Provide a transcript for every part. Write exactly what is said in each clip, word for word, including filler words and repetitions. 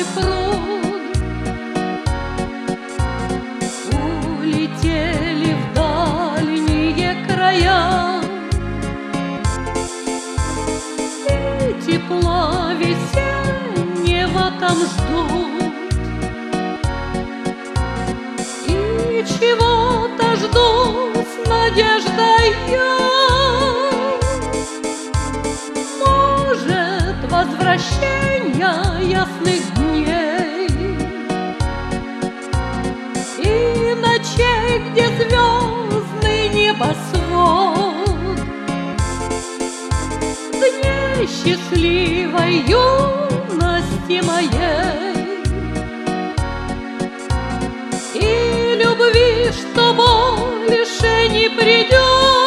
пруд. Улетели в дальние края, и тепла весеннего там ждут, и чего-то жду с надеждой я. Может, возвращения ясных дней и ночей, где звездный небосвод, дней счастливой юности моей и любви, что больше не придет.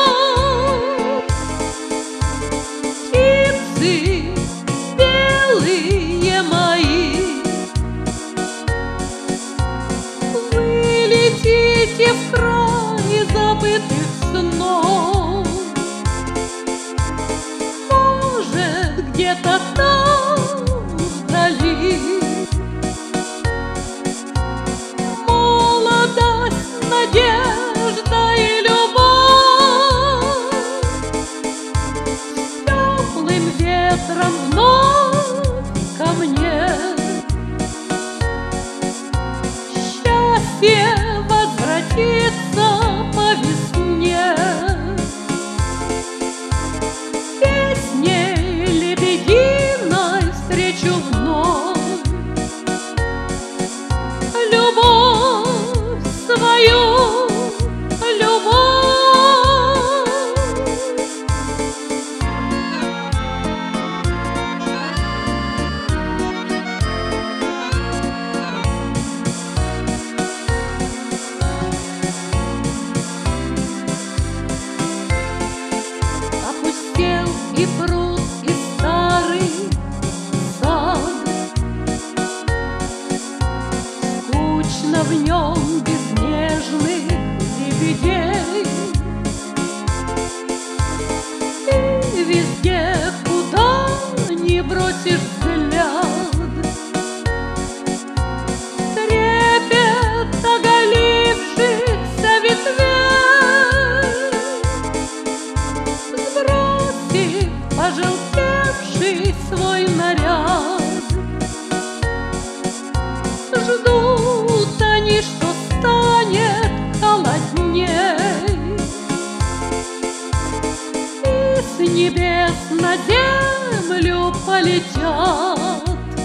Птицы белые мои, вы летите в край забытых снов. Может, где-то там вдали молодость, надежда и любовь с теплым ветром вновь ко мне. Счастье возвратится по весне, песней лебединой встречу вновь любовь свою, любовь. Опустел и пруд, и старый сад, скучно в нем без нежных лебедей, и везде, куда ни бросишь взгляд, трепет оголившихся ветвей, сбросив пожелтевший свой наряд, ждут они, что станет холодней, и с небес на землю полетят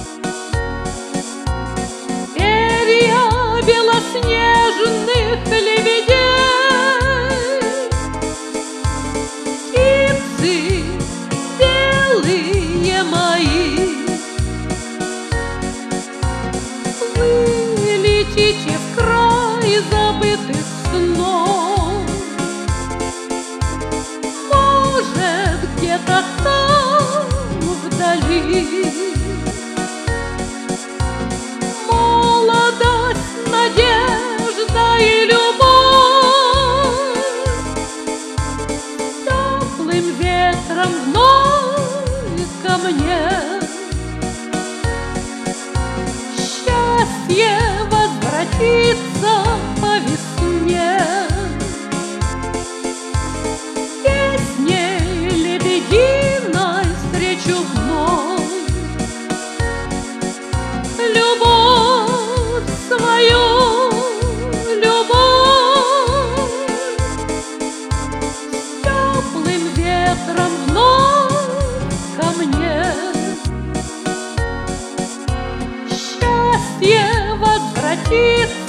перья белоснежных лебедей. Птицы белые мои, вы летите в край забытых снов. Может, где-то там вдали молодость, надежда и любовь с теплым ветром вновь ко мне. Счастье возвратится по весне, песней лебединой встречу вновь любовь свою, любовь с теплым ветром вновь ко мне. Счастье возвратится